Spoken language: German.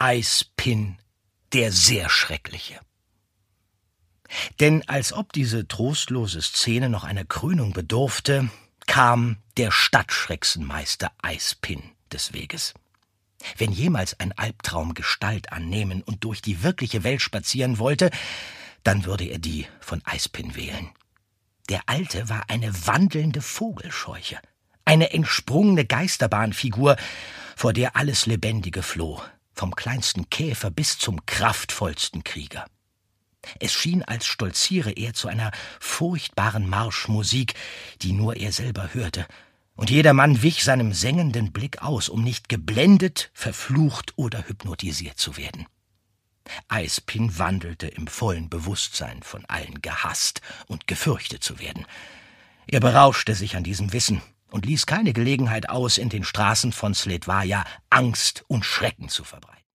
Eispin, der sehr Schreckliche. Denn als ob diese trostlose Szene noch einer Krönung bedurfte, kam der Stadtschrecksenmeister Eispin des Weges. Wenn jemals ein Albtraum Gestalt annehmen und durch die wirkliche Welt spazieren wollte, dann würde er die von Eispin wählen. Der Alte war eine wandelnde Vogelscheuche, eine entsprungene Geisterbahnfigur, vor der alles Lebendige floh, vom kleinsten Käfer bis zum kraftvollsten Krieger. Es schien, als stolziere er zu einer furchtbaren Marschmusik, die nur er selber hörte, und jedermann wich seinem sengenden Blick aus, um nicht geblendet, verflucht oder hypnotisiert zu werden. Eispin wandelte im vollen Bewusstsein, von allen gehasst und gefürchtet zu werden. Er berauschte sich an diesem Wissen und ließ keine Gelegenheit aus, in den Straßen von Sledwaja Angst und Schrecken zu verbreiten.